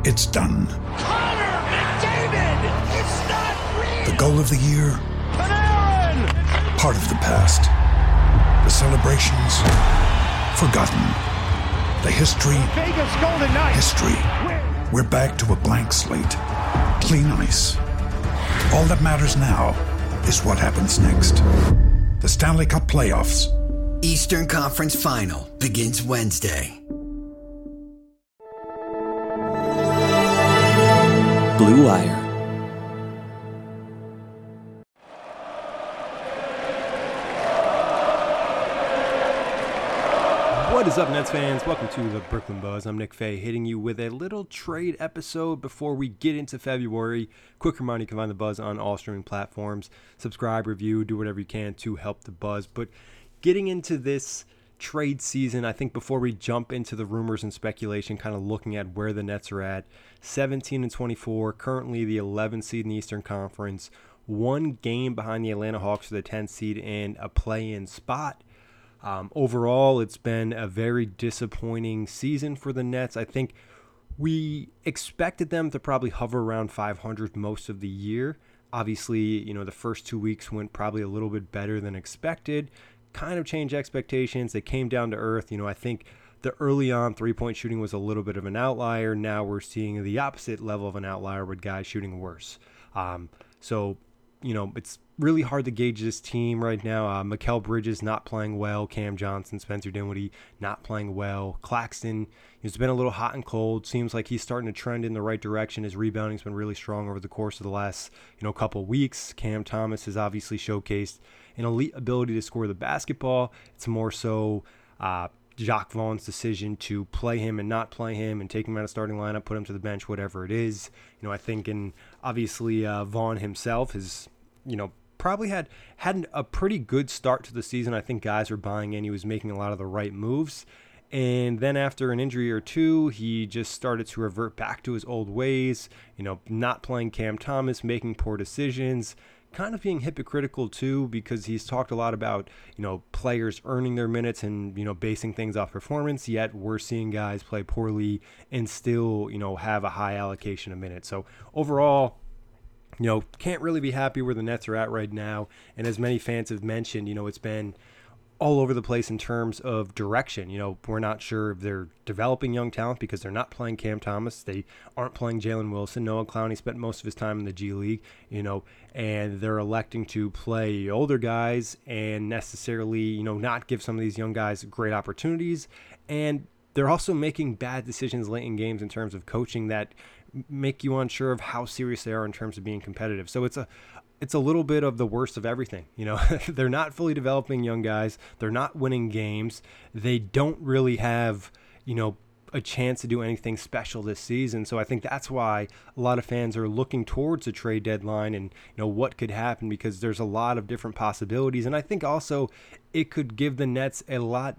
It's done. Connor McDavid! It's not real! The goal of the year? Panarin! Part of the past. The celebrations? Forgotten. The history? Vegas Golden Knights! History. We're back to a blank slate. Clean ice. All that matters now is what happens next. The Stanley Cup Playoffs. Eastern Conference Final begins Wednesday. Blue Wire. What is up, Nets fans? Welcome to the Brooklyn Buzz. I'm Nick Fay, hitting you with a little trade episode before we get into February. Quick reminder, you can find the Buzz on all streaming platforms. Subscribe, review, do whatever you can to help the Buzz. But getting into this trade season, I think before we jump into the rumors and speculation, kind of looking at where the Nets are at, 17-24, currently the 11th seed in the Eastern Conference, one game behind the Atlanta Hawks for the 10th seed and a play-in spot. Overall, it's been a very disappointing season for the Nets. I think we expected them to probably hover around 500 most of the year. Obviously, the first 2 weeks went probably a little bit better than expected. Kind of changed expectations. They came down to earth. I think the early on three-point shooting was a little bit of an outlier. Now we're seeing the opposite level of an outlier with guys shooting worse. It's really hard to gauge this team right now. Mikal Bridges not playing well. Cam Johnson, Spencer Dinwiddie not playing well. Claxton has been a little hot and cold. Seems like he's starting to trend in the right direction. His rebounding's been really strong over the course of the last couple weeks. Cam Thomas has obviously showcased an elite ability to score the basketball. It's more so Jacques Vaughn's decision to play him and not play him and take him out of starting lineup, put him to the bench, whatever it is. I think, and obviously Vaughn himself has probably had a pretty good start to the season. I think guys were buying in. He was making a lot of the right moves. And then after an injury or two, he just started to revert back to his old ways, not playing Cam Thomas, making poor decisions, kind of being hypocritical too, because he's talked a lot about, players earning their minutes and, basing things off performance, yet we're seeing guys play poorly and still, have a high allocation of minutes. So overall, can't really be happy where the Nets are at right now. And as many fans have mentioned, it's been all over the place in terms of direction. We're not sure if they're developing young talent because they're not playing Cam Thomas. They aren't playing Jalen Wilson. Noah Clowney spent most of his time in the G League, and they're electing to play older guys and necessarily, not give some of these young guys great opportunities. And they're also making bad decisions late in games in terms of coaching that make you unsure of how serious they are in terms of being competitive. So it's a little bit of the worst of everything. They're not fully developing young guys. They're not winning games. They don't really have, a chance to do anything special this season. So I think that's why a lot of fans are looking towards a trade deadline and, what could happen, because there's a lot of different possibilities. And I think also it could give the Nets a lot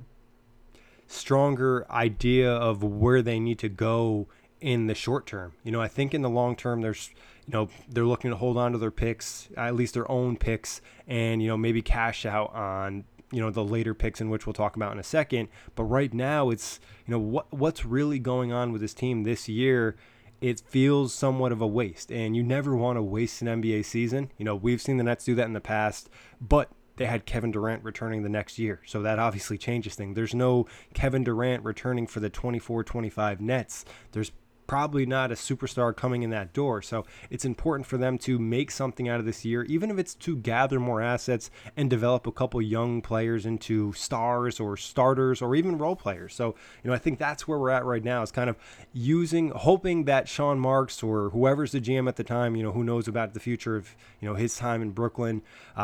stronger idea of where they need to go in the short term. I think in the long term, there's, they're looking to hold on to their picks, at least their own picks, and, maybe cash out on, the later picks, in which we'll talk about in a second. But right now it's, what's really going on with this team this year. It feels somewhat of a waste, and you never want to waste an NBA season. We've seen the Nets do that in the past, but they had Kevin Durant returning the next year. So that obviously changes things. There's no Kevin Durant returning for the 24-25 Nets. There's probably not a superstar coming in that door. So it's important for them to make something out of this year, even if it's to gather more assets and develop a couple young players into stars or starters or even role players. So, I think that's where we're at right now, is kind of hoping that Sean Marks or whoever's the GM at the time, who knows about the future of, his time in Brooklyn,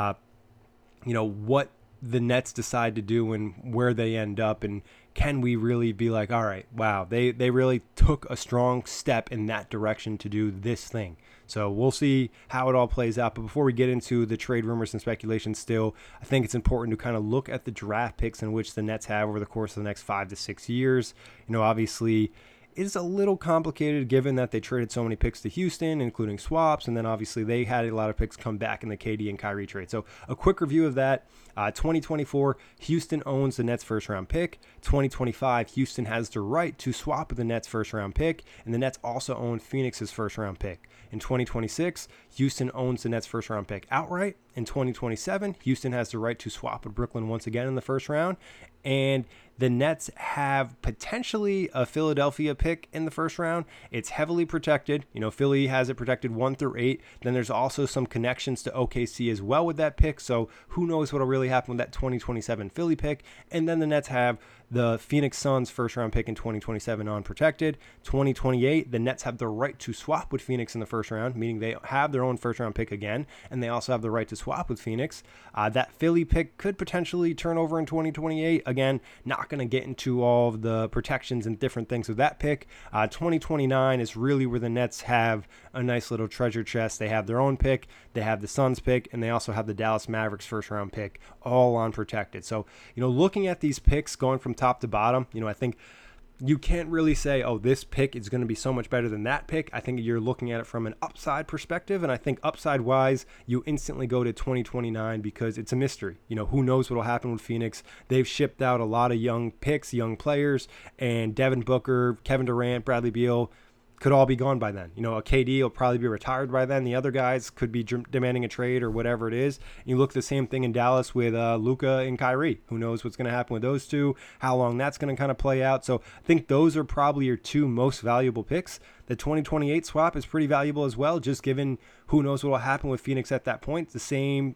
what the Nets decide to do and where they end up, and can we really be like, all right, wow, they really took a strong step in that direction to do this thing. So we'll see how it all plays out. But before we get into the trade rumors and speculation still, I think it's important to kind of look at the draft picks in which the Nets have over the course of the next 5 to 6 years. Obviously is a little complicated given that they traded so many picks to Houston, including swaps, and then obviously they had a lot of picks come back in the KD and Kyrie trade. So a quick review of that. 2024, Houston owns the Nets first round pick. 2025, Houston has the right to swap with the Nets first round pick, and the Nets also own Phoenix's first round pick. In 2026, Houston owns the Nets first round pick outright. In 2027, Houston has the right to swap with Brooklyn once again in the first round. And the Nets have potentially a Philadelphia pick in the first round. It's heavily protected. Philly has it protected 1 through 8. Then there's also some connections to OKC as well with that pick. So who knows what will really happen with that 2027 Philly pick. And then the Nets have the Phoenix Suns first round pick in 2027 unprotected. 2028, the Nets have the right to swap with Phoenix in the first round, meaning they have their own first round pick again, and they also have the right to swap with Phoenix. That Philly pick could potentially turn over in 2028. Again, not going to get into all of the protections and different things with that pick. 2029 is really where the Nets have a nice little treasure chest. They have their own pick, they have the Suns pick, and they also have the Dallas Mavericks first round pick, all unprotected. So, looking at these picks going from top to bottom, I think you can't really say, oh, this pick is going to be so much better than that pick. I think you're looking at it from an upside perspective, and I think upside wise, you instantly go to 2029 because it's a mystery. Who knows what will happen with Phoenix? They've shipped out a lot of young picks, young players, and Devin Booker, Kevin Durant, Bradley Beal could all be gone by then. A KD will probably be retired by then. The other guys could be demanding a trade or whatever it is. You look the same thing in Dallas with Luka and Kyrie. Who knows what's going to happen with those two, how long that's going to kind of play out. So I think those are probably your two most valuable picks. The 2028 swap is pretty valuable as well, just given who knows what will happen with Phoenix at that point. The same,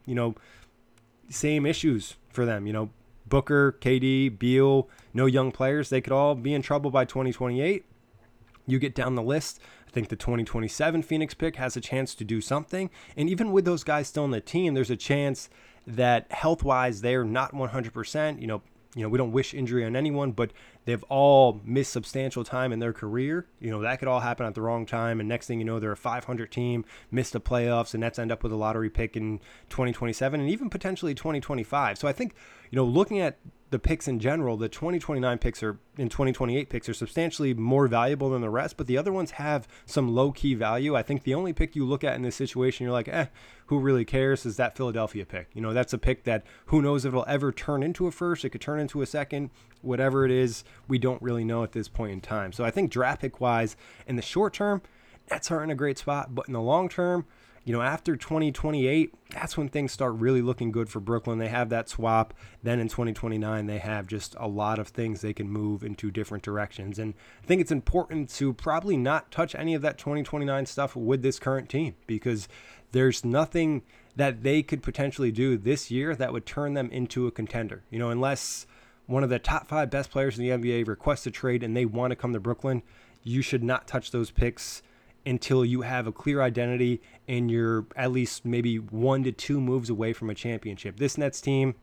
same issues for them. Booker, KD, Beal, no young players. They could all be in trouble by 2028. You get down the list, I think the 2027 Phoenix pick has a chance to do something. And even with those guys still on the team, there's a chance that health-wise they're not 100%. We don't wish injury on anyone, but they've all missed substantial time in their career. That could all happen at the wrong time. And next thing you know, they're a 500 team, missed the playoffs, and Nets end up with a lottery pick in 2027 and even potentially 2025. So I think, looking at the picks in general, the 2029 picks and 2028 picks are substantially more valuable than the rest, but the other ones have some low-key value. I think the only pick you look at in this situation, you're like, who really cares, is that Philadelphia pick. That's a pick that who knows if it'll ever turn into a first. It could turn into a second. Whatever it is, we don't really know at this point in time. So I think draft pick-wise, in the short term, Nets are in a great spot, but in the long term, after 2028, that's when things start really looking good for Brooklyn. They have that swap. Then in 2029, they have just a lot of things they can move into different directions. And I think it's important to probably not touch any of that 2029 stuff with this current team because there's nothing that they could potentially do this year that would turn them into a contender. Unless one of the top 5 best players in the NBA requests a trade and they want to come to Brooklyn, you should not touch those picks until you have a clear identity and you're at least maybe 1 to 2 moves away from a championship. This Nets team,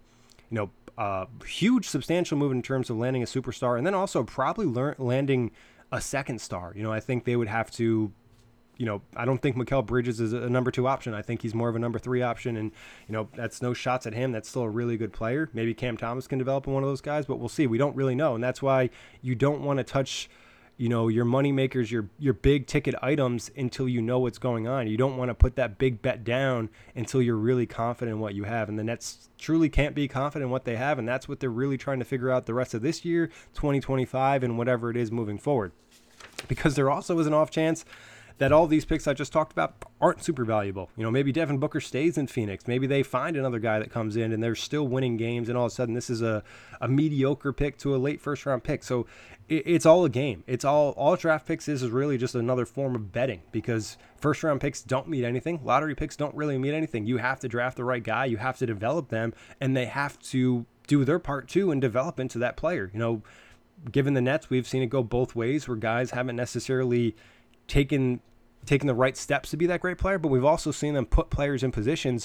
huge substantial move in terms of landing a superstar and then also probably landing a second star. I think they would have to, I don't think Mikal Bridges is a number 2 option. I think he's more of a number 3 option and, that's no shots at him. That's still a really good player. Maybe Cam Thomas can develop in one of those guys, but we'll see. We don't really know. And that's why you don't want to touch your money makers, your big ticket items until you know what's going on. You don't want to put that big bet down until you're really confident in what you have. And the Nets truly can't be confident in what they have. And that's what they're really trying to figure out the rest of this year, 2025, and whatever it is moving forward. Because there also is an off chance that all these picks I just talked about aren't super valuable. Maybe Devin Booker stays in Phoenix. Maybe they find another guy that comes in and they're still winning games, and all of a sudden this is a mediocre pick to a late first round pick. So it's all a game. It's all draft picks is really just another form of betting because first round picks don't mean anything. Lottery picks don't really mean anything. You have to draft the right guy. You have to develop them, and they have to do their part too and develop into that player. Given the Nets, we've seen it go both ways where guys haven't necessarily taken the right steps to be that great player, but we've also seen them put players in positions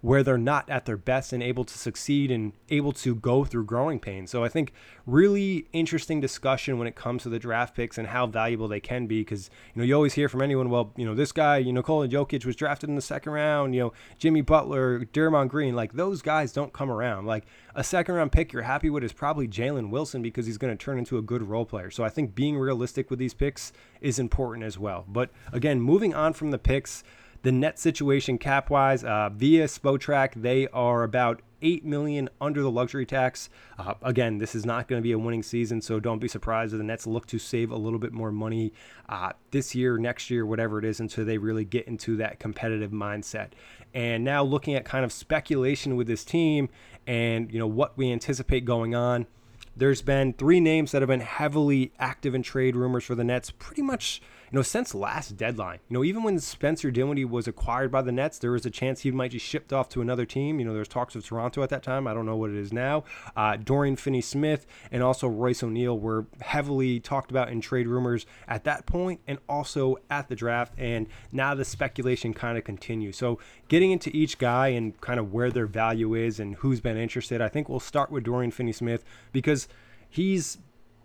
where they're not at their best and able to succeed and able to go through growing pains. So I think really interesting discussion when it comes to the draft picks and how valuable they can be, because, you always hear from anyone, well, this guy, Nikola Jokic was drafted in the second round, Jimmy Butler, Draymond Green, like those guys don't come around. Like a second round pick you're happy with is probably Jalen Wilson because he's going to turn into a good role player. So I think being realistic with these picks is important as well. But again, moving on from the picks, the net situation cap-wise, via Spotrac, they are about $8 million under the luxury tax. Again, this is not going to be a winning season, so don't be surprised if the Nets look to save a little bit more money this year, next year, whatever it is, until they really get into that competitive mindset. And now looking at kind of speculation with this team and what we anticipate going on, there's been 3 names that have been heavily active in trade rumors for the Nets pretty much since last deadline. Even when Spencer Dinwiddie was acquired by the Nets, there was a chance he might just shipped off to another team. There was talks of Toronto at that time. I don't know what it is now. Dorian Finney-Smith and also Royce O'Neal were heavily talked about in trade rumors at that point and also at the draft. And now the speculation kind of continues. So getting into each guy and kind of where their value is and who's been interested, I think we'll start with Dorian Finney-Smith because he's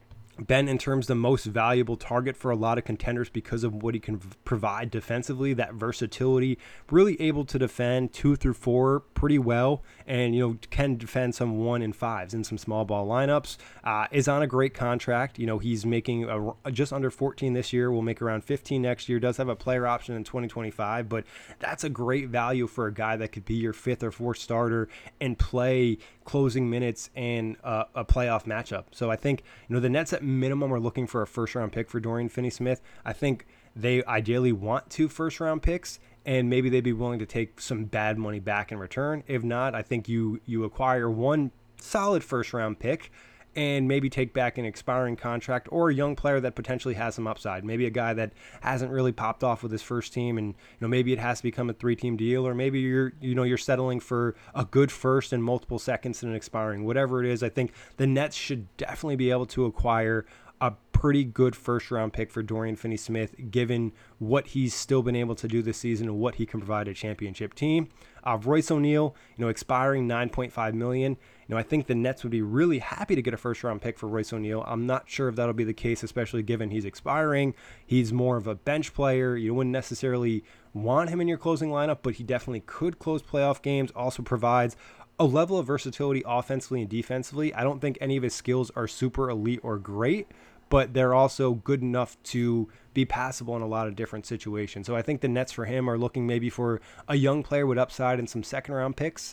been in terms the most valuable target for a lot of contenders because of what he can provide defensively, that versatility, really able to defend 2 through 4 pretty well, and can defend some 1 and 5s in some small ball lineups. Is on a great contract. He's making just under 14 this year, will make around 15 next year, does have a player option in 2025, but that's a great value for a guy that could be your 5th or 4th starter and play closing minutes in a playoff matchup. So I think the Nets at minimum are looking for a first round pick for Dorian Finney-Smith. I think they ideally want 2 first round picks, and maybe they'd be willing to take some bad money back in return. If not, I think you acquire 1 solid first round pick and maybe take back an expiring contract or a young player that potentially has some upside. Maybe a guy that hasn't really popped off with his first team, and maybe it has to become a 3-team deal, or maybe you're settling for a good first and multiple seconds and an expiring. Whatever it is, I think the Nets should definitely be able to acquire a pretty good first round pick for Dorian Finney-Smith, given what he's still been able to do this season and what he can provide a championship team. Royce O'Neal, expiring $9.5 million. I think the Nets would be really happy to get a first round pick for Royce O'Neal. I'm not sure if that'll be the case, especially given he's expiring. He's more of a bench player. You wouldn't necessarily want him in your closing lineup, but he definitely could close playoff games. Also provides a level of versatility offensively and defensively. I don't think any of his skills are super elite or great, but they're also good enough to be passable in a lot of different situations. So I think the Nets for him are looking maybe for a young player with upside and some second round picks.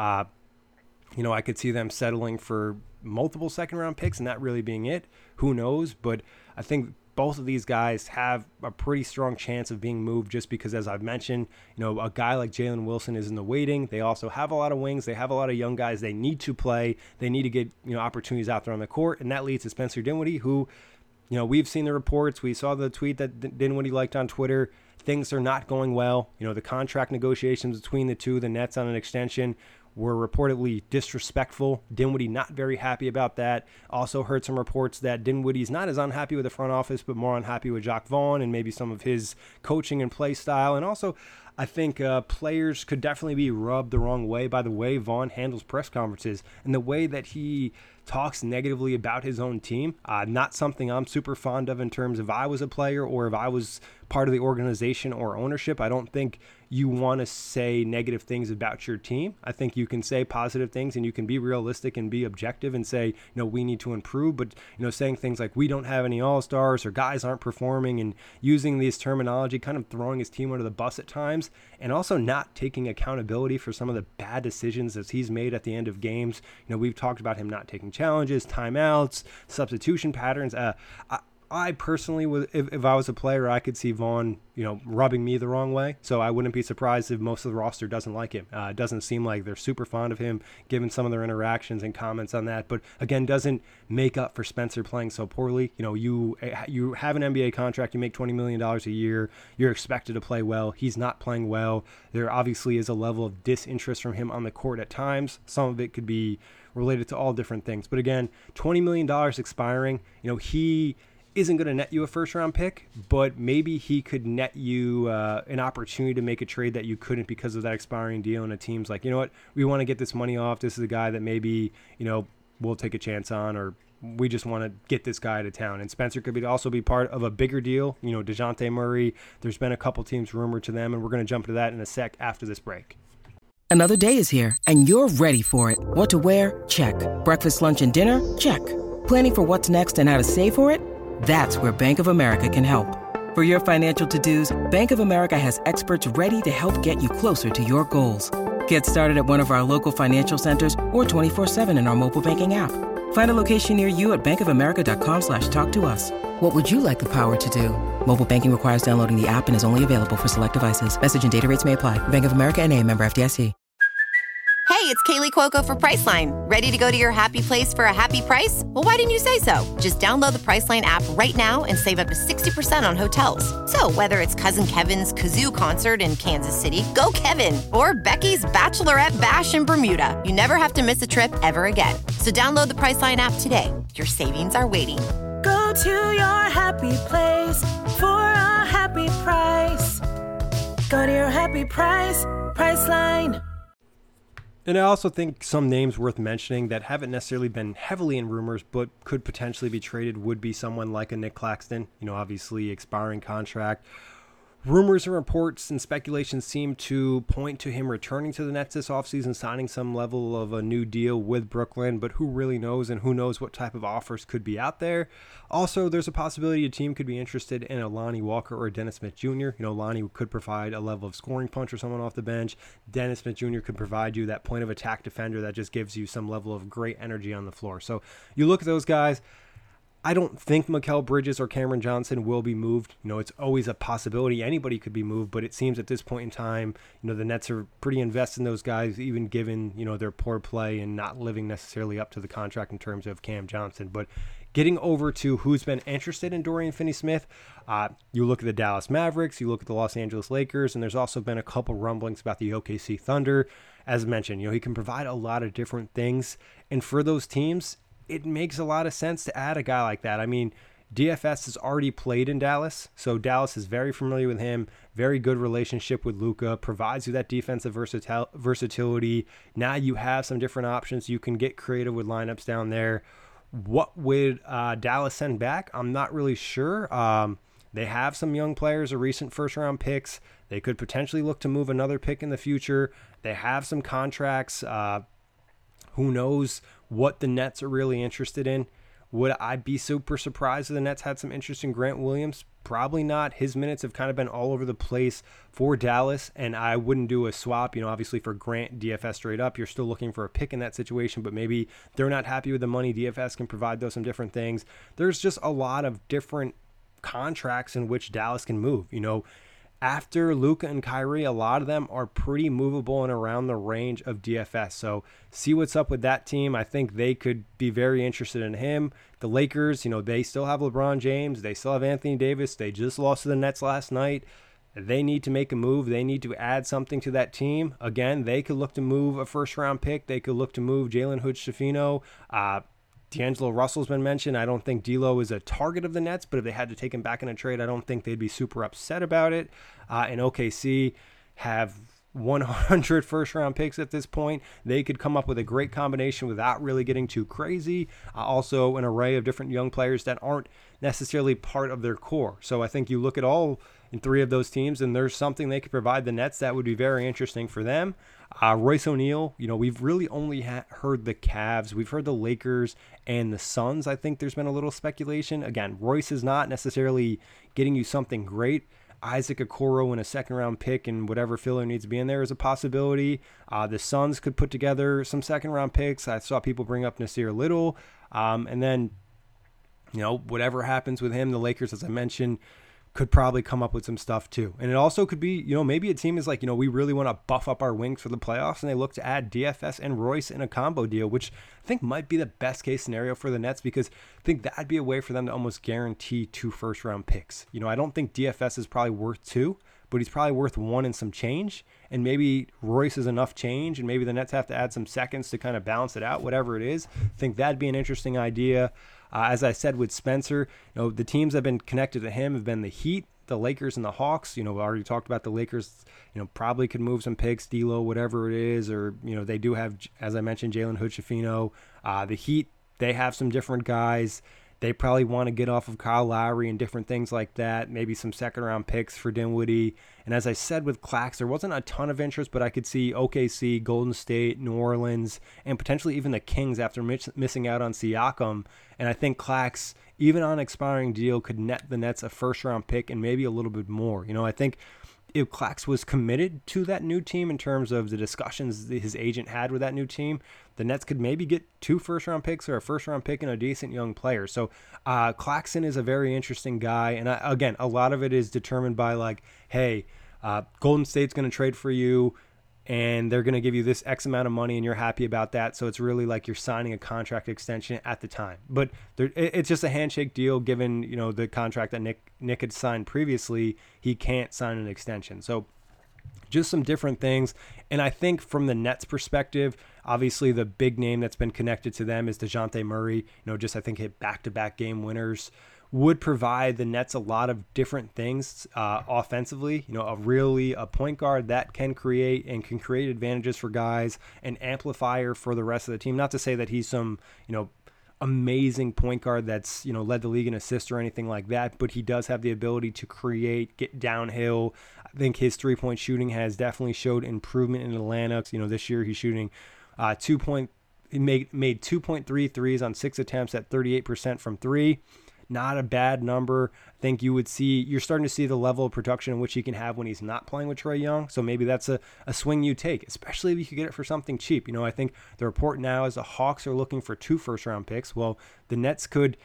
I could see them settling for multiple second round picks and that really being it. Who knows? But I think both of these guys have a pretty strong chance of being moved just because, as I've mentioned, a guy like Jalen Wilson is in the waiting. They also have a lot of wings. They have a lot of young guys they need to play. They need to get, opportunities out there on the court. And that leads to Spencer Dinwiddie, who, we've seen the reports. We saw the tweet that Dinwiddie liked on Twitter. Things are not going well. The contract negotiations between the two, the Nets on an extension, were reportedly disrespectful. Dinwiddie not very happy about that. Also heard some reports that Dinwiddie's not as unhappy with the front office, but more unhappy with Jacque Vaughn and maybe some of his coaching and play style. And also, I think players could definitely be rubbed the wrong way by the way Vaughn handles press conferences and the way that he talks negatively about his own team. Not something I'm super fond of in terms of if I was a player or if I was part of the organization or ownership. I don't think you want to say negative things about your team. I think you can say positive things and you can be realistic and be objective and say, we need to improve. But, saying things like we don't have any all-stars or guys aren't performing and using this terminology, kind of throwing his team under the bus at times, and also not taking accountability for some of the bad decisions that he's made at the end of games. We've talked about him not taking challenges, timeouts, substitution patterns. I personally, if I was a player, I could see Vaughn, rubbing me the wrong way. So I wouldn't be surprised if most of the roster doesn't like him. It doesn't seem like they're super fond of him, given some of their interactions and comments on that. But again, doesn't make up for Spencer playing so poorly. You have an NBA contract, you make $20 million a year, you're expected to play well. He's not playing well. There obviously is a level of disinterest from him on the court at times. Some of it could be related to all different things. But again, $20 million expiring, he isn't going to net you a first-round pick, but maybe he could net you an opportunity to make a trade that you couldn't because of that expiring deal. And a team's like, you know what, we want to get this money off. This is a guy that maybe, we'll take a chance on, or we just want to get this guy out of town. And Spencer could also be part of a bigger deal. DeJounte Murray, there's been a couple teams rumored to them, and we're going to jump to that in a sec after this break. Another day is here, and you're ready for it. What to wear? Check. Breakfast, lunch, and dinner? Check. Planning for what's next and how to save for it? That's where Bank of America can help. For your financial to-dos, Bank of America has experts ready to help get you closer to your goals. Get started at one of our local financial centers or 24/7 in our mobile banking app. Find a location near you at bankofamerica.com/talktous. What would you like the power to do? Mobile banking requires downloading the app and is only available for select devices. Message and data rates may apply. Bank of America N.A., member FDIC. Hey, it's Kaylee Cuoco for Priceline. Ready to go to your happy place for a happy price? Well, why didn't you say so? Just download the Priceline app right now and save up to 60% on hotels. So whether it's Cousin Kevin's Kazoo Concert in Kansas City, go Kevin, or Becky's Bachelorette Bash in Bermuda, you never have to miss a trip ever again. So download the Priceline app today. Your savings are waiting. Go to your happy place for a happy price. Go to your happy price, Priceline. And I also think some names worth mentioning that haven't necessarily been heavily in rumors, but could potentially be traded would be someone like a Nick Claxton, obviously expiring contract. Rumors and reports and speculation seem to point to him returning to the Nets this offseason, signing some level of a new deal with Brooklyn, but who really knows, and who knows what type of offers could be out there. Also, there's a possibility a team could be interested in a Lonnie Walker or Dennis Smith Jr. Lonnie could provide a level of scoring punch or someone off the bench. Dennis Smith Jr. could provide you that point of attack defender that just gives you some level of great energy on the floor. So you look at those guys. I don't think Mikal Bridges or Cameron Johnson will be moved. It's always a possibility. Anybody could be moved, but it seems at this point in time, the Nets are pretty invested in those guys, even given, their poor play and not living necessarily up to the contract in terms of Cam Johnson. But getting over to who's been interested in Dorian Finney-Smith, you look at the Dallas Mavericks, you look at the Los Angeles Lakers, and there's also been a couple rumblings about the OKC Thunder. As mentioned, he can provide a lot of different things. And for those teams, it makes a lot of sense to add a guy like that. I mean, DFS has already played in Dallas, so Dallas is very familiar with him, very good relationship with Luka, provides you that defensive versatility. Now you have some different options. You can get creative with lineups down there. What would Dallas send back? I'm not really sure. They have some young players, or recent first-round picks. They could potentially look to move another pick in the future. They have some contracts. Who knows what the Nets are really interested in? Would I be super surprised if the Nets had some interest in Grant Williams? Probably not. His minutes have kind of been all over the place for Dallas, and I wouldn't do a swap. Obviously for Grant, DFS straight up, you're still looking for a pick in that situation, but maybe they're not happy with the money. DFS can provide those some different things. There's just a lot of different contracts in which Dallas can move. After Luka and Kyrie, a lot of them are pretty movable and around the range of DFS. So see what's up with that team. I think they could be very interested in him. The Lakers, they still have LeBron James. They still have Anthony Davis. They just lost to the Nets last night. They need to make a move. They need to add something to that team. Again, they could look to move a first-round pick. They could look to move Jalen Hood-Schifino. D'Angelo Russell's been mentioned. I don't think D'Lo is a target of the Nets, but if they had to take him back in a trade, I don't think they'd be super upset about it. And OKC have 100 first-round picks at this point. They could come up with a great combination without really getting too crazy. Also, an array of different young players that aren't necessarily part of their core. So I think you look at all in three of those teams, and there's something they could provide the Nets that would be very interesting for them. Royce O'Neal, we've really only heard the Cavs. We've heard the Lakers and the Suns. I think there's been a little speculation. Again, Royce is not necessarily getting you something great. Isaac Okoro in a second-round pick and whatever filler needs to be in there is a possibility. The Suns could put together some second-round picks. I saw people bring up Nasir Little. And then, whatever happens with him, the Lakers, as I mentioned, could probably come up with some stuff too. And it also could be, maybe a team is like, we really want to buff up our wings for the playoffs, and they look to add DFS and Royce in a combo deal, which I think might be the best case scenario for the Nets, because I think that'd be a way for them to almost guarantee 2 first-round picks. I don't think DFS is probably worth 2, but he's probably worth 1 and some change, and maybe Royce is enough change, and maybe the Nets have to add some seconds to kind of balance it out, whatever it is. I think that'd be an interesting idea. As I said with Spencer, the teams that have been connected to him have been the Heat, the Lakers, and the Hawks. We already talked about the Lakers, probably could move some picks, D'Lo, whatever it is, or, they do have, as I mentioned, Jalen Hood-Schifino. The Heat, they have some different guys. They probably want to get off of Kyle Lowry and different things like that, maybe some second-round picks for Dinwiddie. And as I said with Clax, there wasn't a ton of interest, but I could see OKC, Golden State, New Orleans, and potentially even the Kings after missing out on Siakam. And I think Clax, even on an expiring deal, could net the Nets a first-round pick and maybe a little bit more. I think if Clax was committed to that new team in terms of the discussions that his agent had with that new team, the Nets could maybe get 2 first-round picks or a first-round pick and a decent young player. So Claxton is a very interesting guy. And again, a lot of it is determined by like, hey, Golden State's going to trade for you and they're going to give you this X amount of money and you're happy about that. So it's really like you're signing a contract extension at the time. But it's just a handshake deal given, the contract that Nick had signed previously. He can't sign an extension. So just some different things. And I think from the Nets perspective, obviously the big name that's been connected to them is DeJounte Murray. I think hit back-to-back game winners. Would provide the Nets a lot of different things offensively. A point guard that can create advantages for guys, an amplifier for the rest of the team. Not to say that he's some, amazing point guard that's, led the league in assists or anything like that, but he does have the ability to create, get downhill. I think his three-point shooting has definitely showed improvement in Atlanta. This year he's shooting he made 2.3 threes on 6 attempts at 38% from 3. Not a bad number. I think you're starting to see the level of production in which he can have when he's not playing with Trae Young. So maybe that's a swing you take, especially if you could get it for something cheap. I think the report now is the Hawks are looking for 2 first-round picks. Well, the Nets could,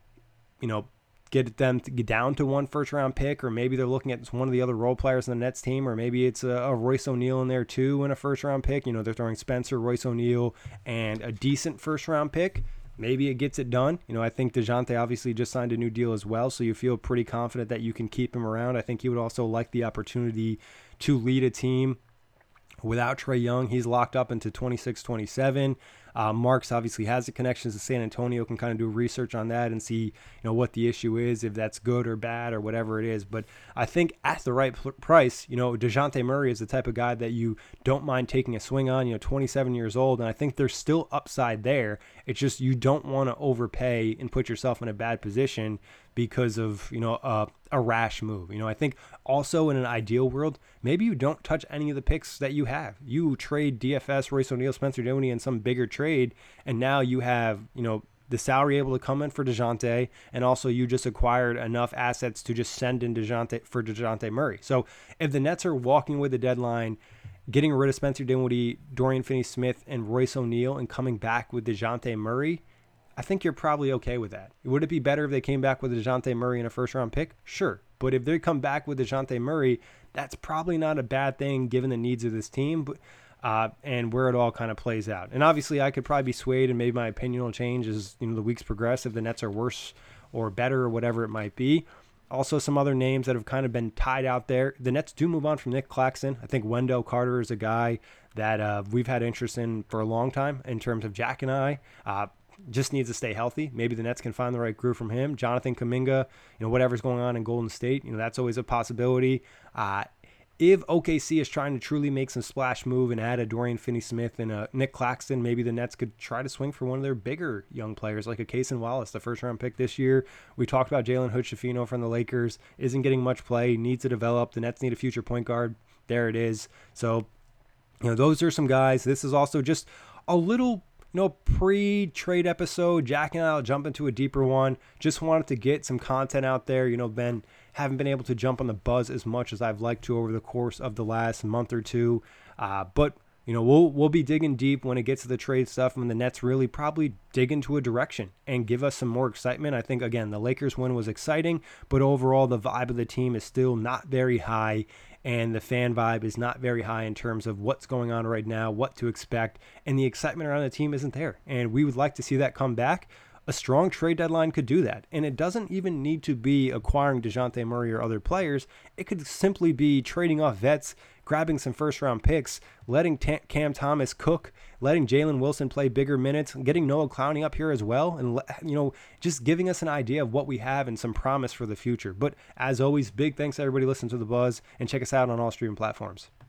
get them to get down to 1 first-round pick, or maybe they're looking at one of the other role players in the Nets team, or maybe it's a Royce O'Neal in there too in a first-round pick. They're throwing Spencer, Royce O'Neal, and a decent first-round pick. Maybe it gets it done. I think DeJounte obviously just signed a new deal as well, so you feel pretty confident that you can keep him around. I think he would also like the opportunity to lead a team without Trae Young. He's locked up into 26-27. Marks obviously has the connections to San Antonio, can kind of do research on that and see, what the issue is, if that's good or bad or whatever it is. But I think at the right price, DeJounte Murray is the type of guy that you don't mind taking a swing on, 27 years old. And I think there's still upside there. It's just you don't want to overpay and put yourself in a bad position because of, a rash move. I think also in an ideal world, maybe you don't touch any of the picks that you have. You trade DFS, Royce O'Neal, Spencer Dinwiddie in some bigger trade, and now you have, the salary able to come in for DeJounte, and also you just acquired enough assets to just send in DeJounte Murray. So if the Nets are walking with the deadline, getting rid of Spencer Dinwiddie, Dorian Finney-Smith, and Royce O'Neal, and coming back with DeJounte Murray, I think you're probably okay with that. Would it be better if they came back with DeJounte Murray in a first-round pick? Sure. But if they come back with DeJounte Murray, that's probably not a bad thing given the needs of this team and where it all kind of plays out. And obviously, I could probably be swayed and maybe my opinion will change as the weeks progress if the Nets are worse or better or whatever it might be. Also, some other names that have kind of been tied out there. The Nets do move on from Nick Claxton. I think Wendell Carter is a guy that we've had interest in for a long time in terms of Jack and I. Just needs to stay healthy. Maybe the Nets can find the right groove from him. Jonathan Kuminga, whatever's going on in Golden State, that's always a possibility. If OKC is trying to truly make some splash move and add a Dorian Finney-Smith and a Nick Claxton, maybe the Nets could try to swing for one of their bigger young players like a Cason Wallace, the first-round pick this year. We talked about Jalen Hood-Schifino from the Lakers. Isn't getting much play, needs to develop. The Nets need a future point guard. There it is. So, those are some guys. This is also just a little pre-trade episode. Jack and I will jump into a deeper one. Just wanted to get some content out there. Haven't been able to jump on the buzz as much as I've liked to over the course of the last month or two. But we'll be digging deep when it gets to the trade stuff, when the Nets really probably dig into a direction and give us some more excitement. I think, again, the Lakers win was exciting, but overall the vibe of the team is still not very high, and the fan vibe is not very high in terms of what's going on right now, what to expect, and the excitement around the team isn't there. And we would like to see that come back. a strong trade deadline could do that. And it doesn't even need to be acquiring DeJounte Murray or other players. It could simply be trading off vets, grabbing some first-round picks, letting Cam Thomas cook, letting Jalen Wilson play bigger minutes, getting Noah Clowney up here as well, and just giving us an idea of what we have and some promise for the future. But as always, big thanks to everybody listening to The Buzz, and check us out on all streaming platforms.